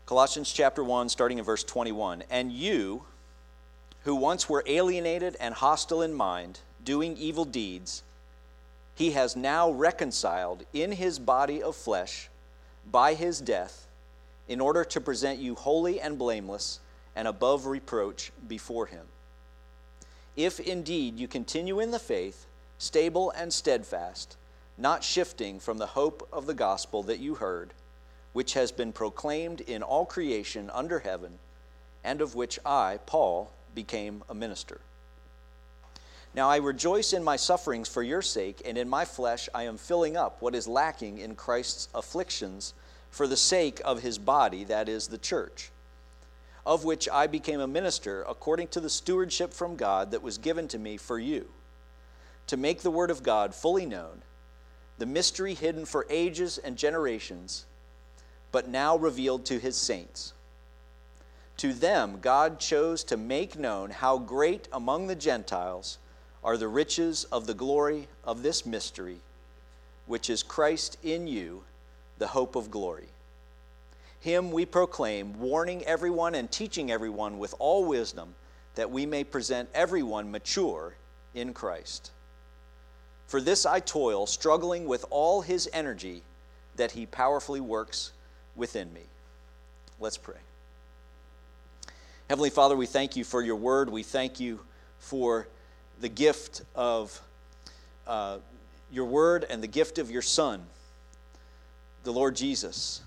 Colossians chapter 1, starting in verse 21. And you, who once were alienated and hostile in mind, doing evil deeds, he has now reconciled in his body of flesh by his death, in order to present you holy and blameless and above reproach before him. If indeed you continue in the faith, stable and steadfast, not shifting from the hope of the gospel that you heard, which has been proclaimed in all creation under heaven, and of which I, Paul, became a minister. Now I rejoice in my sufferings for your sake, and in my flesh I am filling up what is lacking in Christ's afflictions for the sake of his body, that is, the church, of which I became a minister according to the stewardship from God that was given to me for you, to make the word of God fully known, the mystery hidden for ages and generations, but now revealed to his saints. To them God chose to make known how great among the Gentiles are the riches of the glory of this mystery, which is Christ in you, the hope of glory. Him we proclaim, warning everyone and teaching everyone with all wisdom, that we may present everyone mature in Christ. For this I toil, struggling with all his energy, that he powerfully works within me. Let's pray. Heavenly Father, we thank you for your word. We thank you for the gift of your word and the gift of your Son, the Lord Jesus.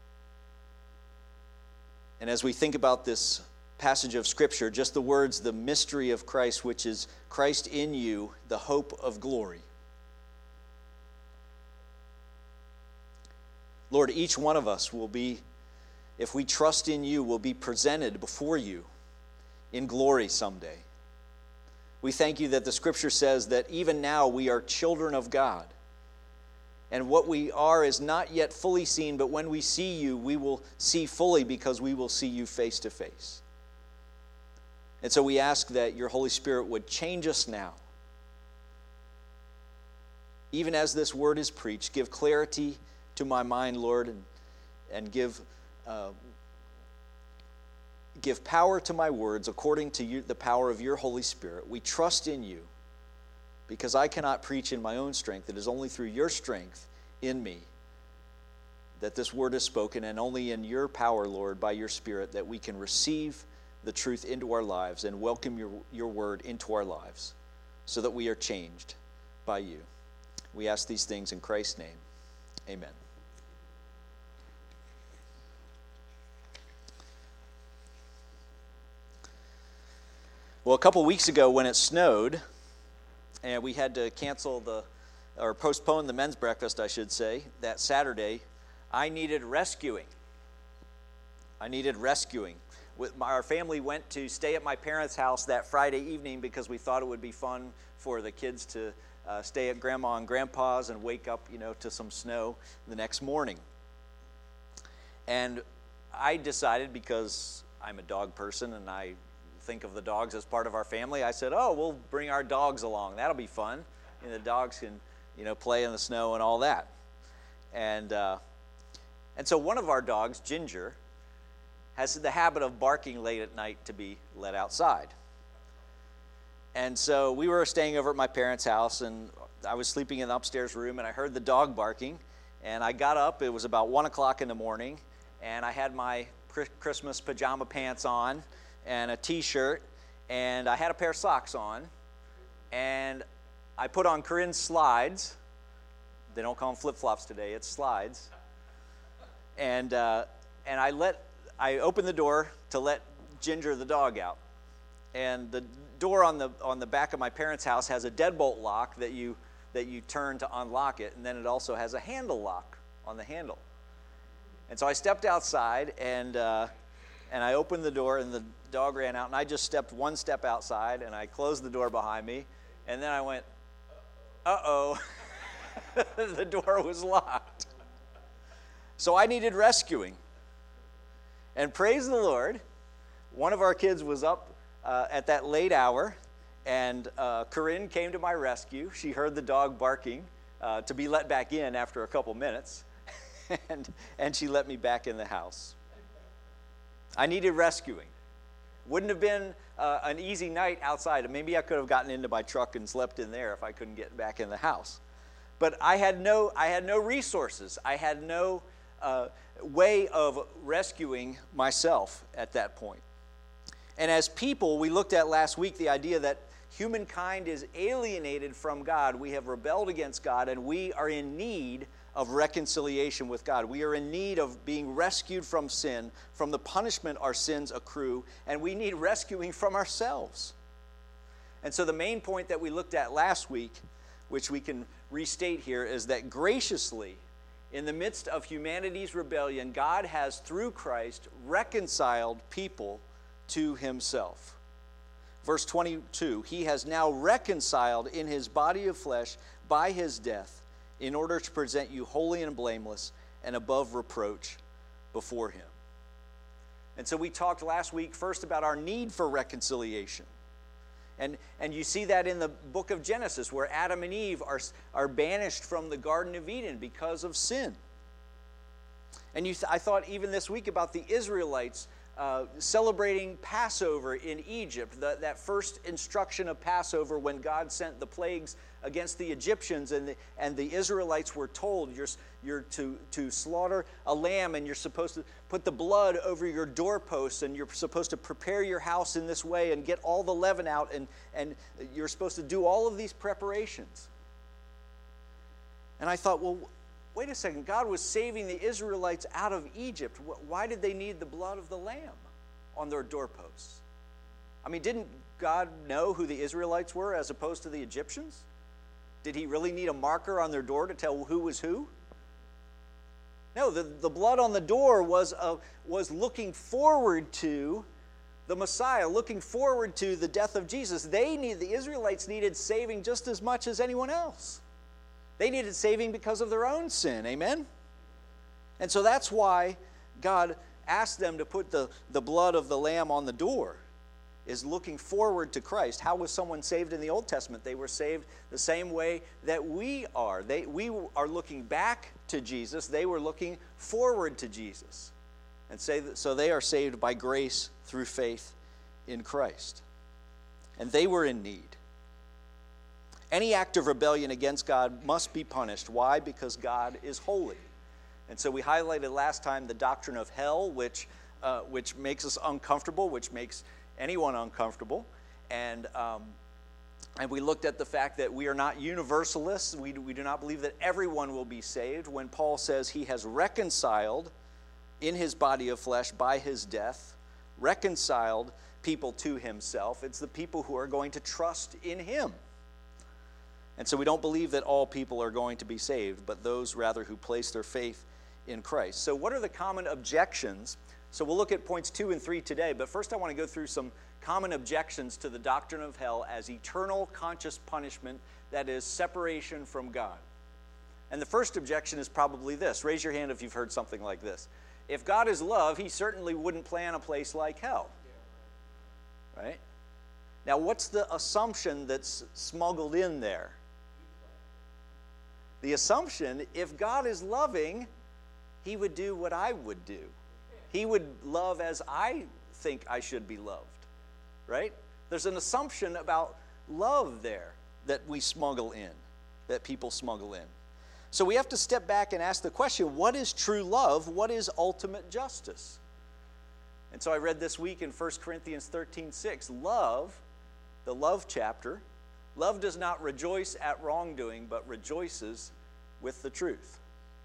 And as we think about this passage of Scripture, just the words, the mystery of Christ, which is Christ in you, the hope of glory. Lord, each one of us will be, if we trust in you, will be presented before you in glory someday. We thank you that the Scripture says that even now we are children of God. And what we are is not yet fully seen, but when we see you, we will see fully because we will see you face to face. And so we ask that your Holy Spirit would change us now. Even as this word is preached, give clarity to my mind, Lord, and give power to my words according to you, the power of your Holy Spirit. We trust in you, because I cannot preach in my own strength. It is only through your strength in me that this word is spoken, and only in your power, Lord, by your Spirit, that we can receive the truth into our lives and welcome your word into our lives so that we are changed by you. We ask these things in Christ's name. Amen. Well, a couple weeks ago when it snowed, and we had to postpone the men's breakfast, I should say, that Saturday, I needed rescuing. Our family went to stay at my parents' house that Friday evening because we thought it would be fun for the kids to stay at Grandma and Grandpa's and wake up, to some snow the next morning. And I decided, because I'm a dog person and I think of the dogs as part of our family, I said, we'll bring our dogs along. That'll be fun. And the dogs can, play in the snow and all that. And so one of our dogs, Ginger, has the habit of barking late at night to be let outside. And so we were staying over at my parents' house, and I was sleeping in the upstairs room, and I heard the dog barking, and I got up. It was about 1 o'clock in the morning, and I had my Christmas pajama pants on and a t-shirt, and I had a pair of socks on, and I put on Corinne's slides. They don't call them flip-flops today, it's slides. And I opened the door to let Ginger the dog out. And the door on the back of my parents' house has a deadbolt lock that you turn to unlock it, and then it also has a handle lock on the handle. And so I stepped outside, and I opened the door, and the dog ran out, and I just stepped one step outside, and I closed the door behind me, and then I went, uh-oh, the door was locked. So I needed rescuing. And praise the Lord, one of our kids was up at that late hour, and Corinne came to my rescue. She heard the dog barking to be let back in after a couple minutes, and she let me back in the house. I needed rescuing. Wouldn't have been an easy night outside. Maybe I could have gotten into my truck and slept in there if I couldn't get back in the house. But I had no resources. I had no way of rescuing myself at that point. And as people, we looked at last week the idea that humankind is alienated from God. We have rebelled against God, and we are in need of reconciliation with God. We are in need of being rescued from sin, from the punishment our sins accrue, and we need rescuing from ourselves. And so the main point that we looked at last week, which we can restate here, is that graciously, in the midst of humanity's rebellion, God has, through Christ, reconciled people to himself. Verse 22, he has now reconciled in his body of flesh by his death in order to present you holy and blameless and above reproach before him. And so we talked last week first about our need for reconciliation. And you see that in the book of Genesis, where Adam and Eve are banished from the Garden of Eden because of sin. And I thought even this week about the Israelites celebrating Passover in Egypt, that first instruction of Passover when God sent the plagues against the Egyptians, and the Israelites were told you're to slaughter a lamb, and you're supposed to put the blood over your doorposts, and you're supposed to prepare your house in this way and get all the leaven out, and you're supposed to do all of these preparations. And I thought, well, wait a second, God was saving the Israelites out of Egypt. Why did they need the blood of the lamb on their doorposts? I mean, didn't God know who the Israelites were as opposed to the Egyptians? Did he really need a marker on their door to tell who was who? No, the blood on the door was looking forward to the Messiah, looking forward to the death of Jesus. The Israelites needed saving just as much as anyone else. They needed saving because of their own sin, amen? And so that's why God asked them to put the blood of the lamb on the door, is looking forward to Christ. How was someone saved in the Old Testament? They were saved the same way that we are. We are looking back to Jesus. They were looking forward to Jesus. And so they are saved by grace through faith in Christ. And they were in need. Any act of rebellion against God must be punished. Why? Because God is holy. And so we highlighted last time the doctrine of hell, which makes us uncomfortable, which makes anyone uncomfortable. And we looked at the fact that we are not universalists. We do not believe that everyone will be saved. When Paul says he has reconciled in his body of flesh by his death, reconciled people to himself, it's the people who are going to trust in him. And so we don't believe that all people are going to be saved, but those rather who place their faith in Christ. So what are the common objections? So we'll look at points 2 and 3 today, but first I want to go through some common objections to the doctrine of hell as eternal conscious punishment, that is, separation from God. And the first objection is probably this. Raise your hand if you've heard something like this. If God is love, he certainly wouldn't plan a place like hell. Right? Now, what's the assumption that's smuggled in there? The assumption, if God is loving, he would do what I would do. He would love as I think I should be loved, right? There's an assumption about love there that we smuggle in, that people smuggle in. So we have to step back and ask the question, what is true love? What is ultimate justice? And so I read this week in 1 Corinthians 13:6, love, the love chapter, love does not rejoice at wrongdoing, but rejoices with the truth.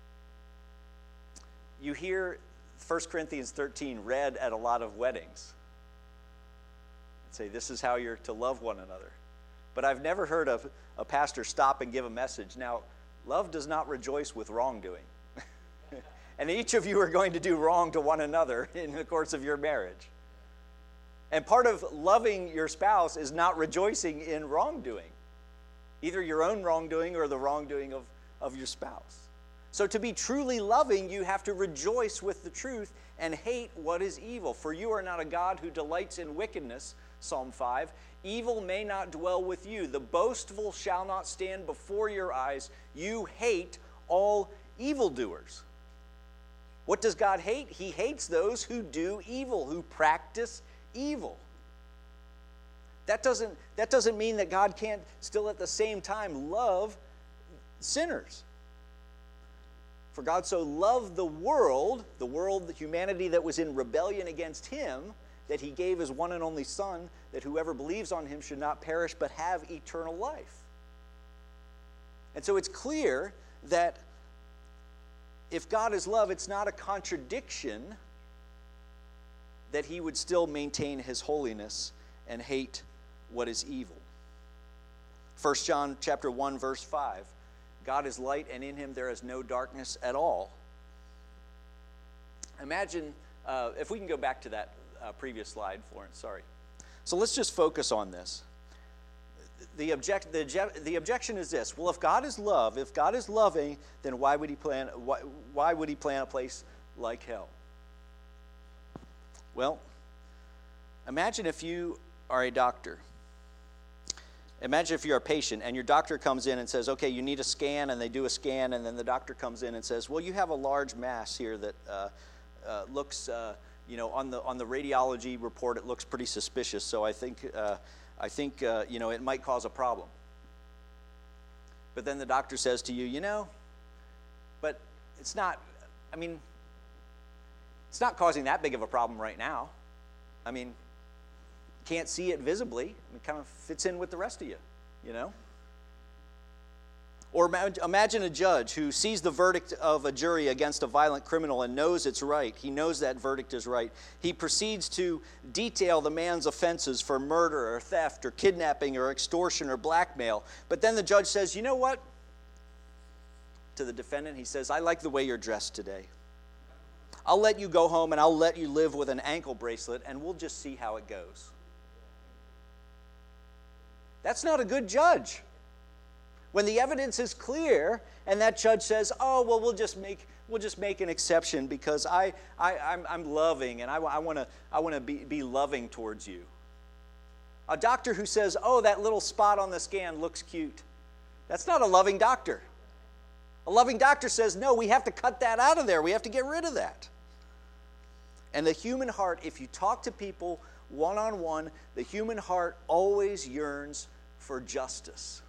You hear 1 Corinthians 13 read at a lot of weddings. And say, this is how you're to love one another. But I've never heard of a pastor stop and give a message. Now, love does not rejoice with wrongdoing. And each of you are going to do wrong to one another in the course of your marriage. And part of loving your spouse is not rejoicing in wrongdoing, either your own wrongdoing or the wrongdoing of your spouse. So to be truly loving, you have to rejoice with the truth and hate what is evil. For you are not a God who delights in wickedness, Psalm 5. Evil may not dwell with you. The boastful shall not stand before your eyes. You hate all evildoers. What does God hate? He hates those who do evil, who practice evil. That doesn't mean that God can't still at the same time love sinners. For God so loved the world, the humanity that was in rebellion against him, that he gave his one and only Son, that whoever believes on him should not perish but have eternal life. And so it's clear that if God is love, it's not a contradiction that he would still maintain his holiness and hate what is evil. 1 John chapter 1, verse 5. God is light, and in him there is no darkness at all. Imagine, if we can go back to that previous slide, Florence, sorry. So let's just focus on this. The objection is this: well, if God is love, if God is loving, then why would he plan a place like hell? Well, imagine if you are a doctor. Imagine if you're a patient and your doctor comes in and says, okay, you need a scan, and they do a scan, and then the doctor comes in and says, well, you have a large mass here that looks, on the radiology report, it looks pretty suspicious, so I think it might cause a problem. But then the doctor says to you, but it's not causing that big of a problem right now. Can't see it visibly. It kind of fits in with the rest of you, Or imagine a judge who sees the verdict of a jury against a violent criminal and knows it's right. He knows that verdict is right. He proceeds to detail the man's offenses for murder or theft or kidnapping or extortion or blackmail. But then the judge says, you know what? To the defendant, he says, I like the way you're dressed today. I'll let you go home and I'll let you live with an ankle bracelet, and we'll just see how it goes. That's not a good judge. When the evidence is clear and that judge says, oh, well, we'll just make an exception because I'm loving and I want to be loving towards you. A doctor who says, oh, that little spot on the scan looks cute. That's not a loving doctor. A loving doctor says, no, we have to cut that out of there. We have to get rid of that. And the human heart, if you talk to people one-on-one, the human heart always yearns for justice.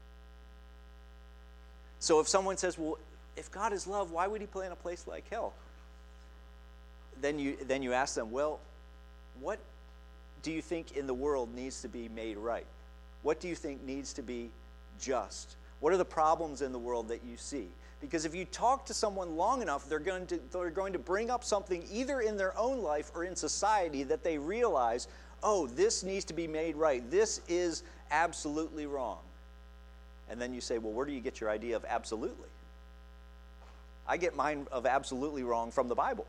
So if someone says, well, if God is love, why would he plan a place like hell? Then you ask them, well, what do you think in the world needs to be made right? What do you think needs to be just? What are the problems in the world that you see? Because if you talk to someone long enough, they're going to bring up something either in their own life or in society that they realize, oh, this needs to be made right. This is absolutely wrong. And then you say, well, where do you get your idea of absolutely? I get mine of absolutely wrong from the Bible.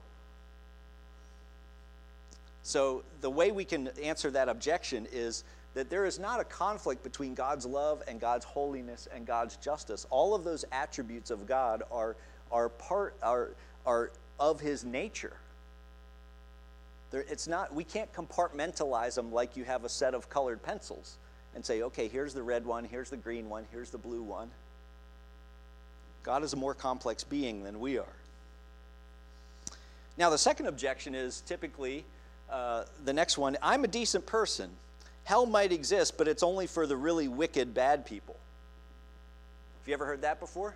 So the way we can answer that objection is that there is not a conflict between God's love and God's holiness and God's justice. All of those attributes of God are of his nature. We can't compartmentalize them like you have a set of colored pencils and say, okay, here's the red one, here's the green one, here's the blue one. God is a more complex being than we are. Now, the second objection is typically the next one. I'm a decent person. Hell might exist, but it's only for the really wicked, bad people. Have you ever heard that before?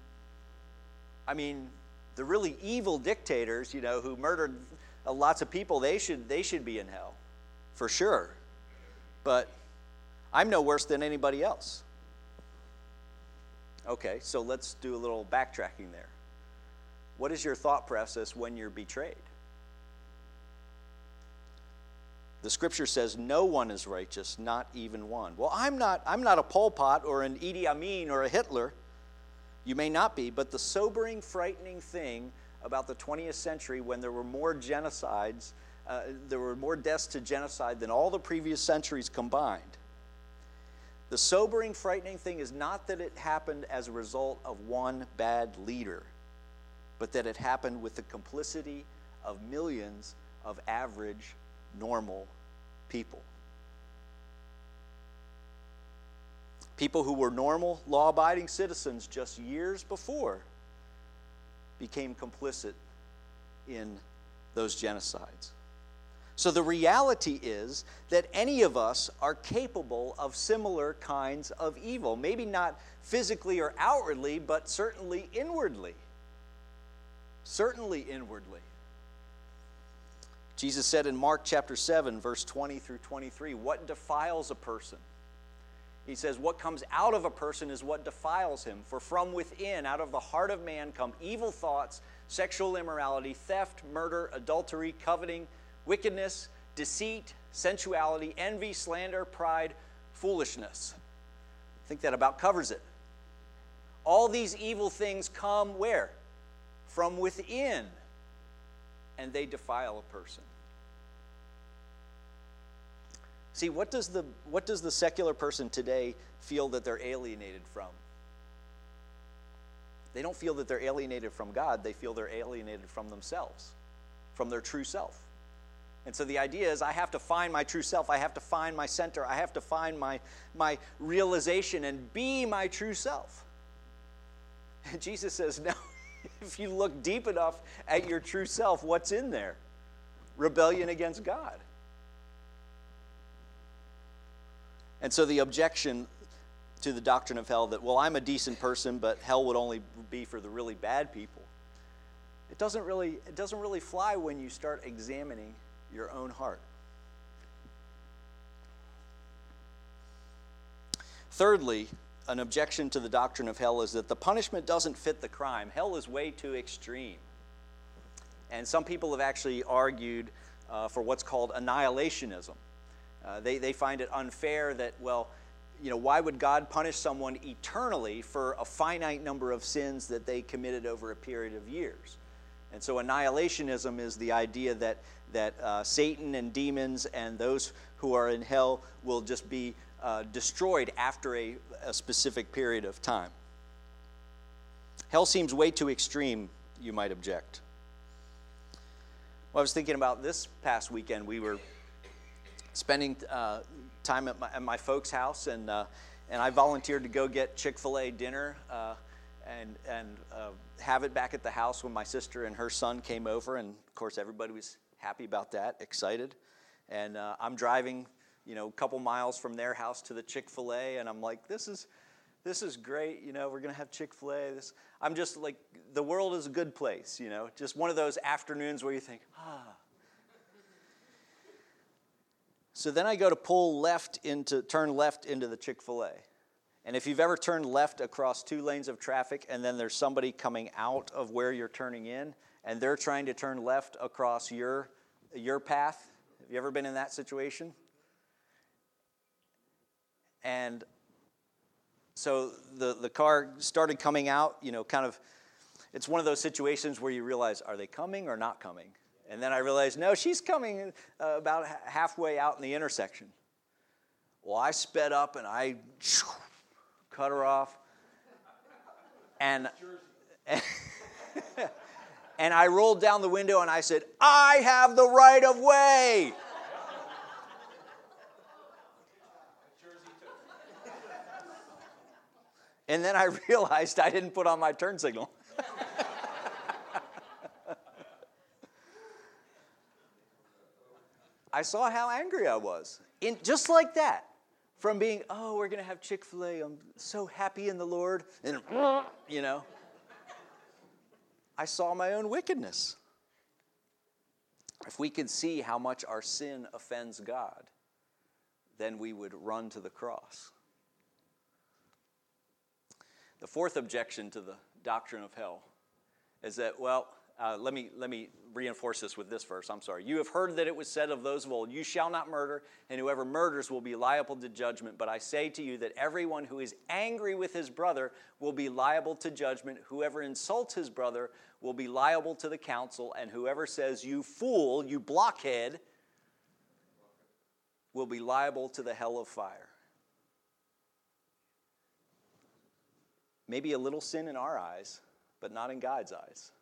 The really evil dictators, who murdered lots of people, they should be in hell, for sure. But I'm no worse than anybody else. Okay, so let's do a little backtracking there. What is your thought process when you're betrayed? The scripture says no one is righteous, not even one. Well, I'm not a Pol Pot or an Idi Amin or a Hitler. You may not be, but the sobering, frightening thing about the 20th century, when there were more genocides, there were more deaths to genocide than all the previous centuries combined. The sobering, frightening thing is not that it happened as a result of one bad leader, but that it happened with the complicity of millions of average, normal people. People who were normal, law-abiding citizens just years before became complicit in those genocides. So the reality is that any of us are capable of similar kinds of evil. Maybe not physically or outwardly, but certainly inwardly. Certainly inwardly. Jesus said in Mark chapter 7, verse 20 through 23, what defiles a person? He says, what comes out of a person is what defiles him. For from within, out of the heart of man, come evil thoughts, sexual immorality, theft, murder, adultery, coveting, wickedness, deceit, sensuality, envy, slander, pride, foolishness. I think that about covers it. All these evil things come where? From within. And they defile a person. See, what does the secular person today feel that they're alienated from? They don't feel that they're alienated from God. They feel they're alienated from themselves, from their true self. And so the idea is I have to find my true self. I have to find my center. I have to find my realization and be my true self. And Jesus says, no, if you look deep enough at your true self, what's in there? Rebellion against God. And so the objection to the doctrine of hell that, well, I'm a decent person, but hell would only be for the really bad people. It doesn't really fly when you start examining your own heart. Thirdly, an objection to the doctrine of hell is that the punishment doesn't fit the crime. Hell is way too extreme. And some people have actually argued for what's called annihilationism. They find it unfair that, well, why would God punish someone eternally for a finite number of sins that they committed over a period of years? And so annihilationism is the idea that Satan and demons and those who are in hell will just be destroyed after a specific period of time. Hell seems way too extreme, you might object. Well, I was thinking about this past weekend. We were spending time at my folks' house, and I volunteered to go get Chick-fil-A dinner and have it back at the house when my sister and her son came over, and of course everybody was happy about that, excited. And I'm driving, a couple miles from their house to the Chick-fil-A, and I'm like, this is great, we're gonna have Chick-fil-A. I'm just like, the world is a good place, just one of those afternoons where you think, So then I go to turn left into the Chick-fil-A. And if you've ever turned left across 2 lanes of traffic and then there's somebody coming out of where you're turning in and they're trying to turn left across your path, have you ever been in that situation? And so the car started coming out, it's one of those situations where you realize, are they coming or not coming? And then I realized, no, she's coming about halfway out in the intersection. Well, I sped up and I cut her off. And I rolled down the window and I said, I have the right of way. And then I realized I didn't put on my turn signal. I saw how angry I was. Just like that. From being, we're going to have Chick-fil-A. I'm so happy in the Lord. And, I saw my own wickedness. If we could see how much our sin offends God, then we would run to the cross. The fourth objection to the doctrine of hell is that, let me reinforce this with this verse. I'm sorry. You have heard that it was said of those of old, you shall not murder, and whoever murders will be liable to judgment. But I say to you that everyone who is angry with his brother will be liable to judgment. Whoever insults his brother will be liable to the council, and whoever says, you fool, you blockhead, will be liable to the hell of fire. Maybe a little sin in our eyes, but not in God's eyes.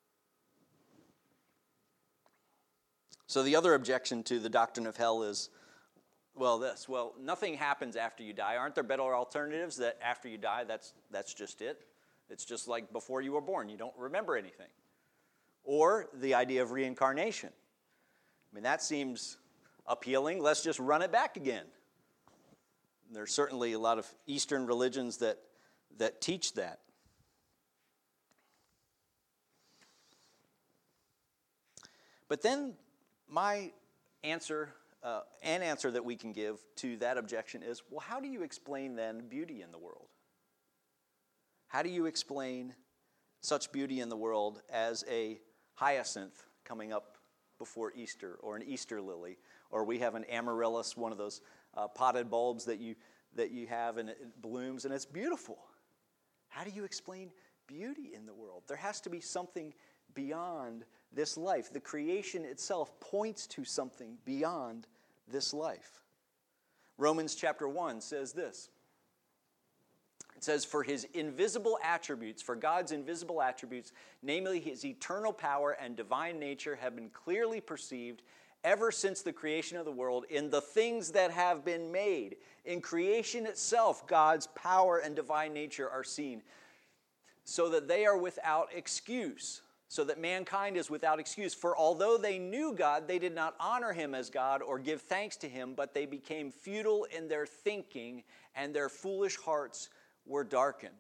So the other objection to the doctrine of hell is, nothing happens after you die. Aren't there better alternatives that after you die, that's just it? It's just like before you were born. You don't remember anything. Or the idea of reincarnation. I mean, that seems appealing. Let's just run it back again. There's certainly a lot of Eastern religions that teach that. But then my answer, an answer that we can give to that objection is, well, how do you explain then beauty in the world? How do you explain such beauty in the world as a hyacinth coming up before Easter, or an Easter lily, or we have an amaryllis, one of those potted bulbs that you have, and it blooms and it's beautiful? How do you explain beauty in the world? There has to be something beyond this life. The creation itself points to something beyond this life. Romans chapter 1 says this. It says, for his invisible attributes, for God's invisible attributes, namely his eternal power and divine nature, have been clearly perceived ever since the creation of the world in the things that have been made. In creation itself, God's power and divine nature are seen, so that they are without excuse, so that mankind is without excuse. For although they knew God, they did not honor him as God or give thanks to him, but they became futile in their thinking, and their foolish hearts were darkened.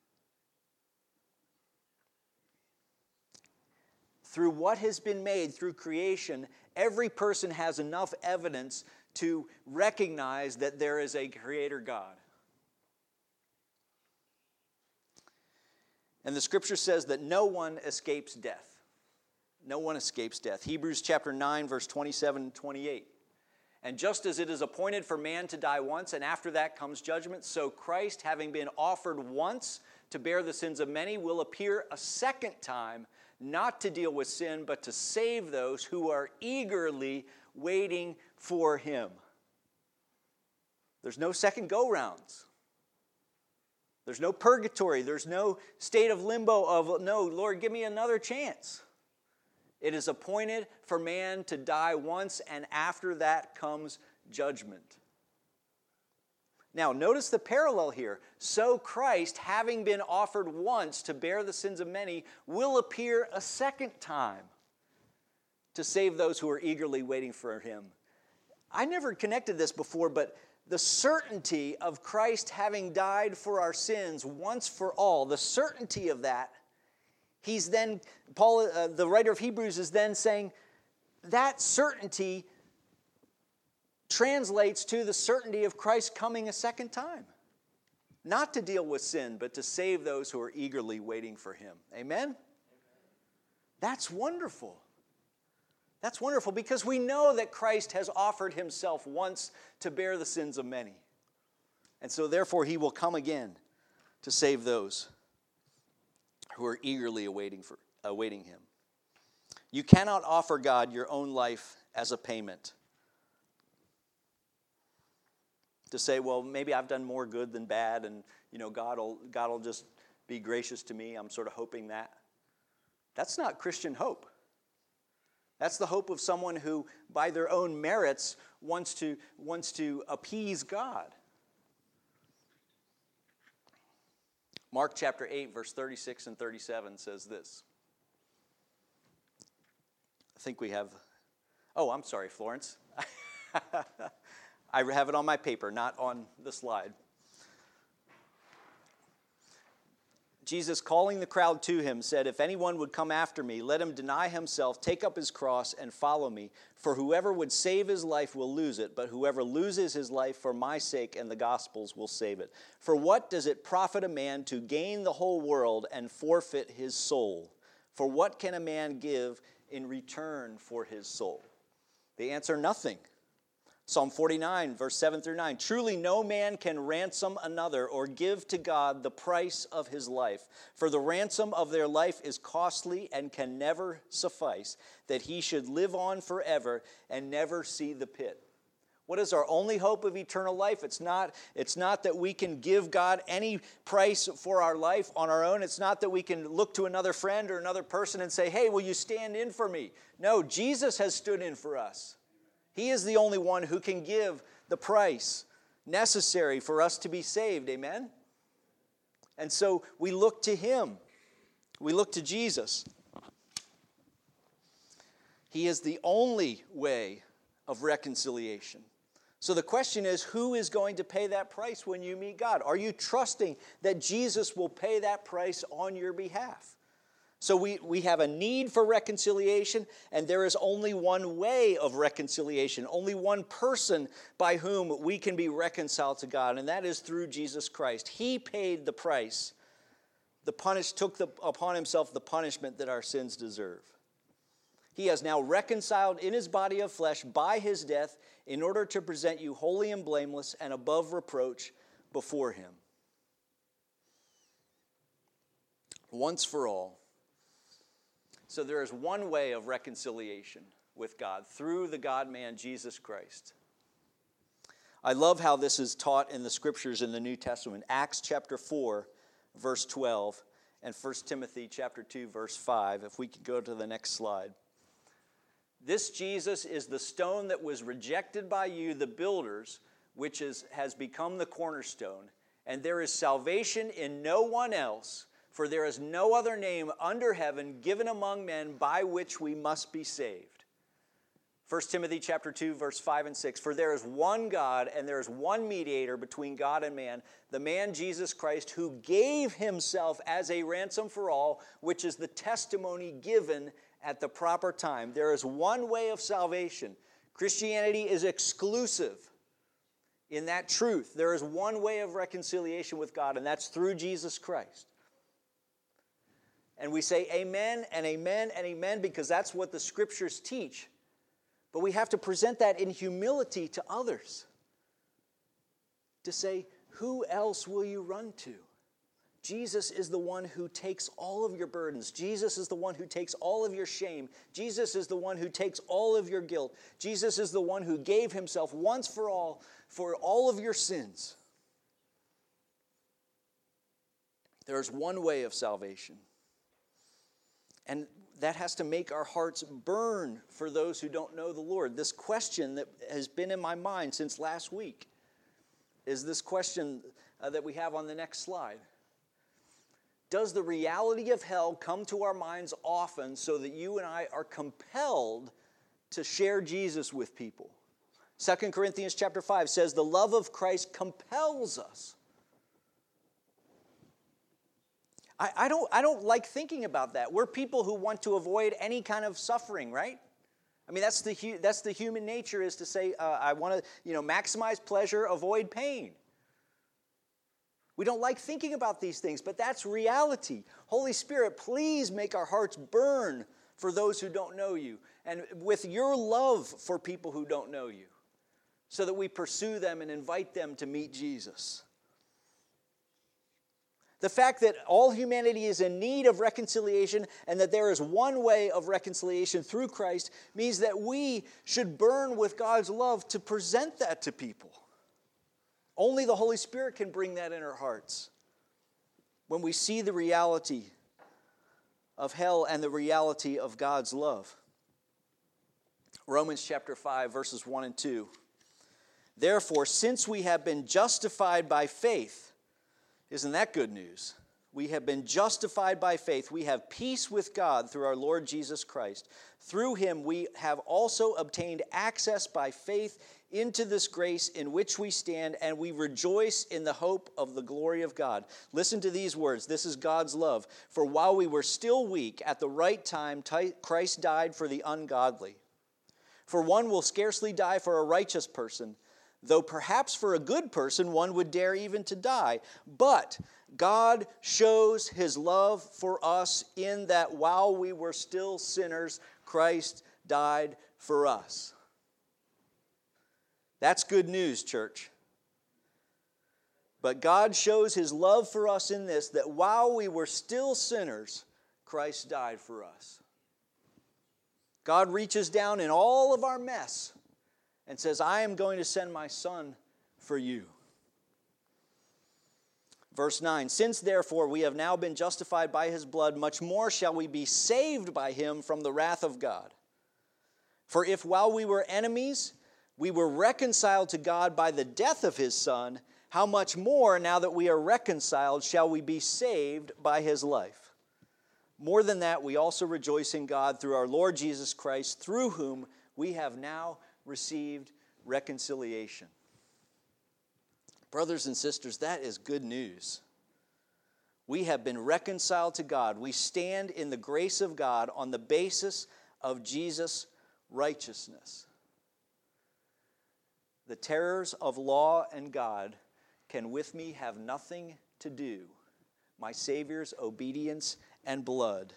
Through what has been made, through creation, every person has enough evidence to recognize that there is a creator God. And the scripture says that no one escapes death. No one escapes death. Hebrews chapter 9, verse 27 and 28. And just as it is appointed for man to die once, and after that comes judgment, so Christ, having been offered once to bear the sins of many, will appear a second time, not to deal with sin, but to save those who are eagerly waiting for him. There's no second go-rounds. There's no purgatory. There's no state of limbo of, no, Lord, give me another chance. It is appointed for man to die once, and after that comes judgment. Now, notice the parallel here. So Christ, having been offered once to bear the sins of many, will appear a second time to save those who are eagerly waiting for him. I never connected this before, but the certainty of Christ having died for our sins once for all, the certainty of that, he's then, Paul, the writer of Hebrews, is then saying that certainty translates to the certainty of Christ coming a second time. Not to deal with sin, but to save those who are eagerly waiting for him. Amen? That's wonderful. That's wonderful because we know that Christ has offered himself once to bear the sins of many. And so therefore he will come again to save those who are eagerly awaiting him. You cannot offer God your own life as a payment. To say, well, maybe I've done more good than bad, and God will just be gracious to me. I'm sort of hoping that. That's not Christian hope. That's the hope of someone who, by their own merits, wants to appease God. Mark chapter 8, verse 36 and 37 says this. I think we have... Oh, I'm sorry, Florence. I have it on my paper, not on the slide. Jesus, calling the crowd to him, said, if anyone would come after me, let him deny himself, take up his cross, and follow me. For whoever would save his life will lose it, but whoever loses his life for my sake and the gospel's will save it. For what does it profit a man to gain the whole world and forfeit his soul? For what can a man give in return for his soul? The answer, nothing. Psalm 49, verse 7 through 9. Truly no man can ransom another or give to God the price of his life. For the ransom of their life is costly and can never suffice, that he should live on forever and never see the pit. What is our only hope of eternal life? It's not that we can give God any price for our life on our own. It's not that we can look to another friend or another person and say, hey, will you stand in for me? No, Jesus has stood in for us. He is the only one who can give the price necessary for us to be saved. Amen? And so we look to him. We look to Jesus. He is the only way of reconciliation. So the question is, who is going to pay that price when you meet God? Are you trusting that Jesus will pay that price on your behalf? So we have a need for reconciliation, and there is only one way of reconciliation, only one person by whom we can be reconciled to God, and that is through Jesus Christ. He paid the price, took upon himself the punishment that our sins deserve. He has now reconciled in his body of flesh by his death in order to present you holy and blameless and above reproach before him. Once for all. So there is one way of reconciliation with God, through the God-man Jesus Christ. I love how this is taught in the scriptures in the New Testament. Acts chapter 4, verse 12, and 1 Timothy chapter 2, verse 5. If we could go to the next slide. This Jesus is the stone that was rejected by you, the builders, which has become the cornerstone. And there is salvation in no one else, for there is no other name under heaven given among men by which we must be saved. 1 Timothy chapter 2, verse 5 and 6. For there is one God, and there is one mediator between God and man, the man Jesus Christ, who gave himself as a ransom for all, which is the testimony given at the proper time. There is one way of salvation. Christianity is exclusive in that truth. There is one way of reconciliation with God, and that's through Jesus Christ. And we say amen and amen and amen because that's what the scriptures teach. But we have to present that in humility to others. To say, who else will you run to? Jesus is the one who takes all of your burdens. Jesus is the one who takes all of your shame. Jesus is the one who takes all of your guilt. Jesus is the one who gave himself once for all of your sins. There is one way of salvation. And that has to make our hearts burn for those who don't know the Lord. This question that has been in my mind since last week is this question that we have on the next slide. Does the reality of hell come to our minds often so that you and I are compelled to share Jesus with people? 2 Corinthians chapter 5 says the love of Christ compels us. I don't like thinking about that. We're people who want to avoid any kind of suffering, right? I mean, that's the human nature, is to say, I want to, maximize pleasure, avoid pain. We don't like thinking about these things, but that's reality. Holy Spirit, please make our hearts burn for those who don't know you, and with your love for people who don't know you, so that we pursue them and invite them to meet Jesus. The fact that all humanity is in need of reconciliation and that there is one way of reconciliation through Christ means that we should burn with God's love to present that to people. Only the Holy Spirit can bring that in our hearts. When we see the reality of hell and the reality of God's love. Romans chapter 5, verses 1 and 2. Therefore, since we have been justified by faith, isn't that good news? We have been justified by faith. We have peace with God through our Lord Jesus Christ. Through him we have also obtained access by faith into this grace in which we stand, and we rejoice in the hope of the glory of God. Listen to these words. This is God's love. For while we were still weak, at the right time, Christ died for the ungodly. For one will scarcely die for a righteous person, though perhaps for a good person one would dare even to die. But God shows his love for us in that while we were still sinners, Christ died for us. That's good news, church. But God shows his love for us in this, that while we were still sinners, Christ died for us. God reaches down in all of our mess and says, I am going to send my son for you. Verse 9, since therefore we have now been justified by his blood, much more shall we be saved by him from the wrath of God. For if while we were enemies, we were reconciled to God by the death of his son, how much more, now that we are reconciled, shall we be saved by his life? More than that, we also rejoice in God through our Lord Jesus Christ, through whom we have now received reconciliation. Brothers and sisters, that is good news. We have been reconciled to God. We stand in the grace of God on the basis of Jesus' righteousness. The terrors of law and God can with me have nothing to do. My Savior's obedience and blood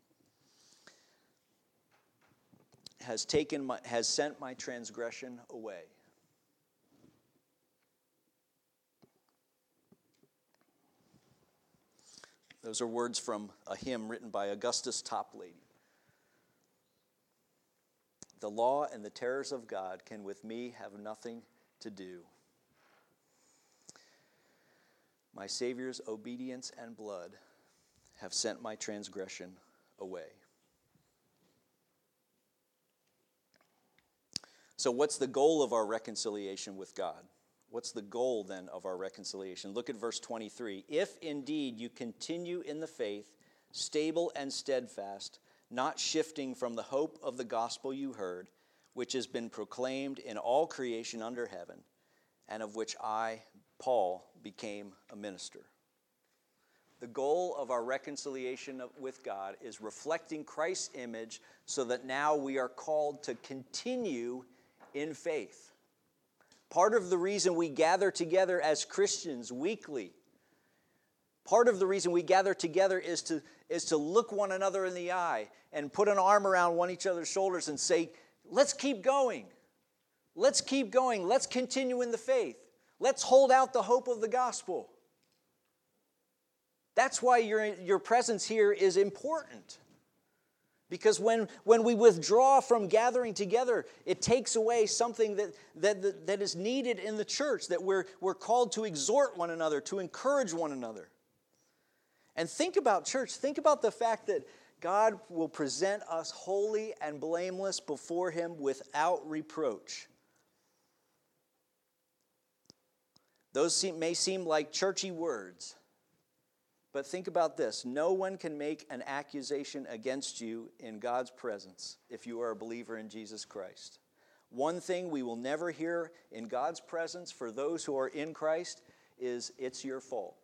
has sent my transgression away. Those are words from a hymn written by Augustus Toplady. The law and the terrors of God can with me have nothing to do. My Savior's obedience and blood have sent my transgression away. So what's the goal of our reconciliation with God? What's the goal then of our reconciliation? Look at verse 23. If indeed you continue in the faith, stable and steadfast, not shifting from the hope of the gospel you heard, which has been proclaimed in all creation under heaven, and of which I, Paul, became a minister. The goal of our reconciliation with God is reflecting Christ's image so that now we are called to continue in faith. Part of the reason we gather together as Christians weekly, part of the reason we gather together is to look one another in the eye and put an arm around each other's shoulders and say, let's keep going. Let's keep going. Let's continue in the faith. Let's hold out the hope of the gospel. That's why your presence here is important. Because when we withdraw from gathering together, it takes away something that is needed in the church, that we're called to exhort one another, to encourage one another. And think about church, think about the fact that God will present us holy and blameless before Him without reproach. Those may seem like churchy words, but think about this. No one can make an accusation against you in God's presence if you are a believer in Jesus Christ. One thing we will never hear in God's presence for those who are in Christ is, it's your fault.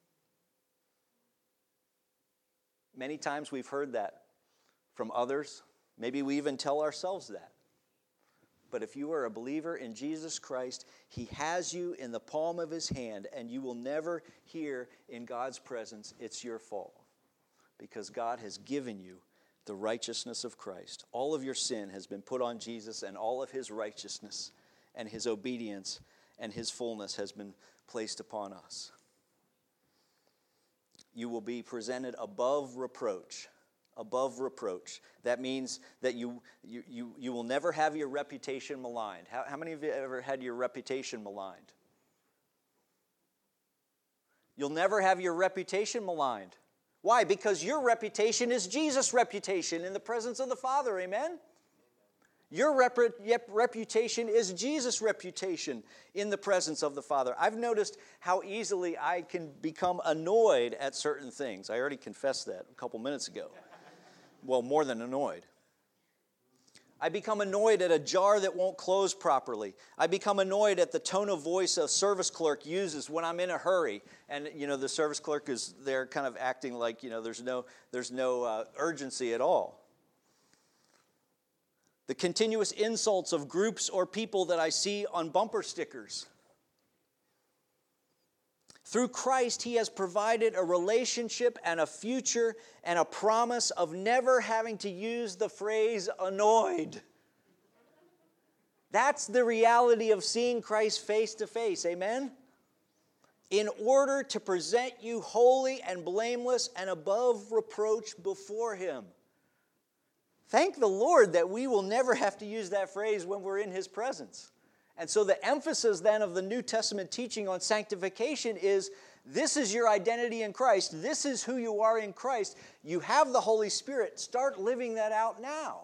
Many times we've heard that from others. Maybe we even tell ourselves that. But if you are a believer in Jesus Christ, He has you in the palm of His hand, and you will never hear in God's presence, it's your fault. Because God has given you the righteousness of Christ. All of your sin has been put on Jesus, and all of His righteousness and His obedience and His fullness has been placed upon us. You will be presented above reproach. Above reproach. That means that you will never have your reputation maligned. How many of you ever had your reputation maligned? You'll never have your reputation maligned. Why? Because your reputation is Jesus' reputation in the presence of the Father. Amen? Your reputation is Jesus' reputation in the presence of the Father. I've noticed how easily I can become annoyed at certain things. I already confessed that a couple minutes ago. Well, more than annoyed. I become annoyed at a jar that won't close properly. I become annoyed at the tone of voice a service clerk uses when I'm in a hurry. And, the service clerk is there kind of acting like, there's no urgency at all. The continuous insults of groups or people that I see on bumper stickers. Through Christ, He has provided a relationship and a future and a promise of never having to use the phrase annoyed. That's the reality of seeing Christ face to face. Amen? In order to present you holy and blameless and above reproach before Him. Thank the Lord that we will never have to use that phrase when we're in His presence. And so the emphasis then of the New Testament teaching on sanctification is, this is your identity in Christ. This is who you are in Christ. You have the Holy Spirit. Start living that out now.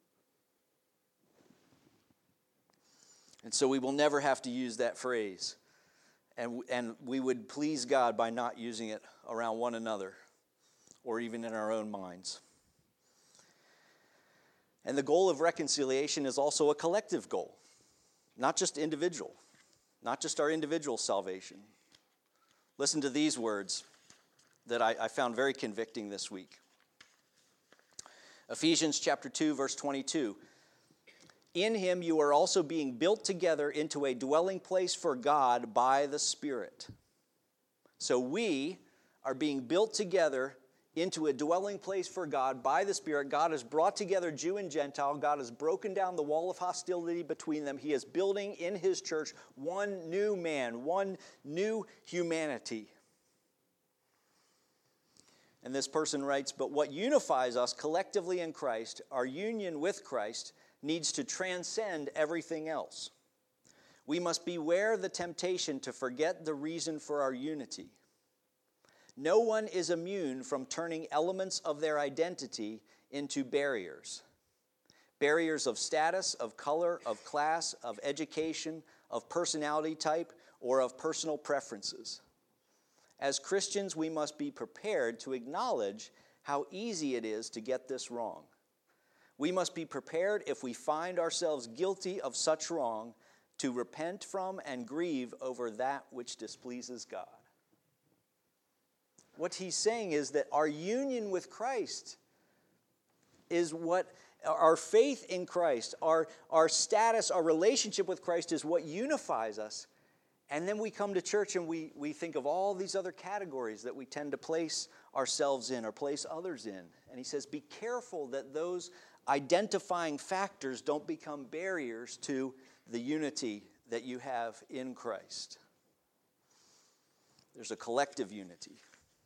And so we will never have to use that phrase. And we would please God by not using it around one another. or even in our own minds. And the goal of reconciliation is also a collective goal, not just individual, not just our individual salvation. Listen to these words that I found very convicting this week. Ephesians chapter 2, verse 22. In him you are also being built together into a dwelling place for God by the Spirit. So we are being built together into a dwelling place for God by the Spirit. God has brought together Jew and Gentile. God has broken down the wall of hostility between them. He is building in his church one new man, one new humanity. And this person writes, but what unifies us collectively in Christ, our union with Christ, needs to transcend everything else. We must beware the temptation to forget the reason for our unity. No one is immune from turning elements of their identity into barriers. Barriers of status, of color, of class, of education, of personality type, or of personal preferences. As Christians, we must be prepared to acknowledge how easy it is to get this wrong. We must be prepared, if we find ourselves guilty of such wrong, to repent from and grieve over that which displeases God. What he's saying is that our union with Christ is what, our faith in Christ, our status, our relationship with Christ is what unifies us. And then we come to church and we think of all these other categories that we tend to place ourselves in or place others in. And he says, be careful that those identifying factors don't become barriers to the unity that you have in Christ. There's a collective unity.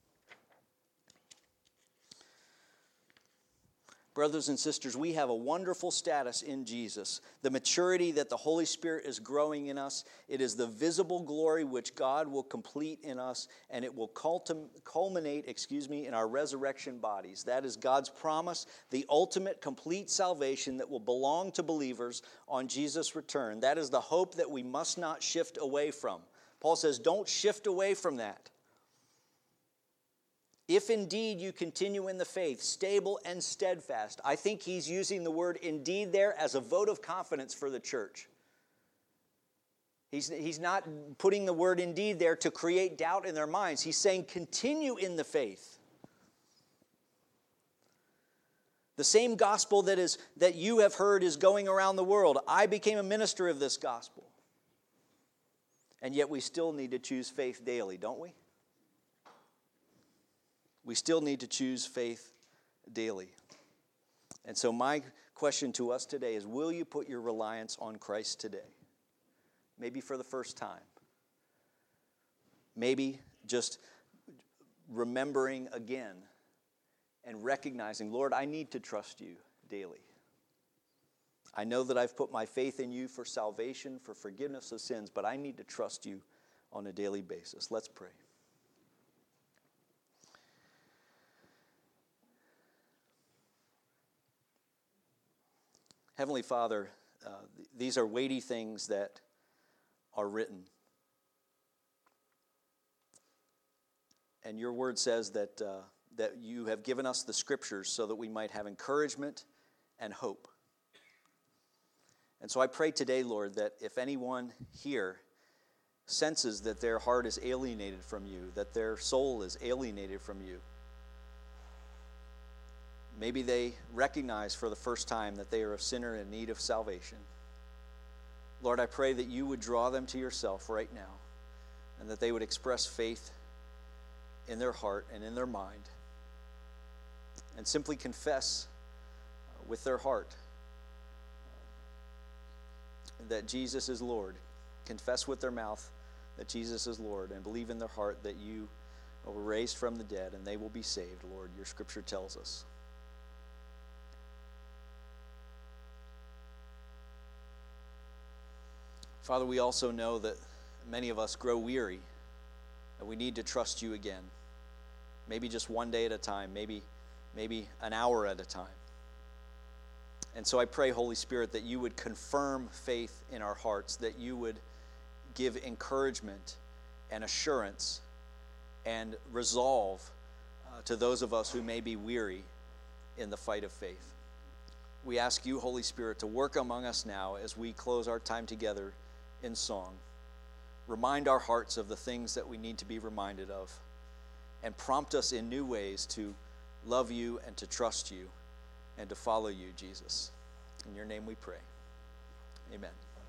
Brothers and sisters, we have a wonderful status in Jesus. The maturity that the Holy Spirit is growing in us, it is the visible glory which God will complete in us, and it will culminate in our resurrection bodies. That is God's promise, the ultimate complete salvation that will belong to believers on Jesus' return. That is the hope that we must not shift away from. Paul says, don't shift away from that. If indeed you continue in the faith, stable and steadfast. I think he's using the word indeed there as a vote of confidence for the church. He's not putting the word indeed there to create doubt in their minds. He's saying continue in the faith. The same gospel that you have heard is going around the world. I became a minister of this gospel. And yet we still need to choose faith daily, don't we? We still need to choose faith daily. And so my question to us today is, will you put your reliance on Christ today? Maybe for the first time. Maybe just remembering again and recognizing, Lord, I need to trust you daily. I know that I've put my faith in you for salvation, for forgiveness of sins, but I need to trust you on a daily basis. Let's pray. Heavenly Father, these are weighty things that are written. And your word says that you have given us the scriptures so that we might have encouragement and hope. And so I pray today, Lord, that if anyone here senses that their heart is alienated from you, that their soul is alienated from you, maybe they recognize for the first time that they are a sinner in need of salvation. Lord, I pray that you would draw them to yourself right now and that they would express faith in their heart and in their mind and simply confess with their heart that Jesus is Lord. Confess with their mouth that Jesus is Lord and believe in their heart that you were raised from the dead and they will be saved, Lord. Your scripture tells us. Father, we also know that many of us grow weary, and we need to trust you again. Maybe just one day at a time, maybe an hour at a time. And so I pray, Holy Spirit, that you would confirm faith in our hearts, that you would give encouragement and assurance and resolve to those of us who may be weary in the fight of faith. We ask you, Holy Spirit, to work among us now as we close our time together in song. Remind our hearts of the things that we need to be reminded of, and prompt us in new ways to love you and to trust you and to follow you, Jesus. In your name we pray. Amen.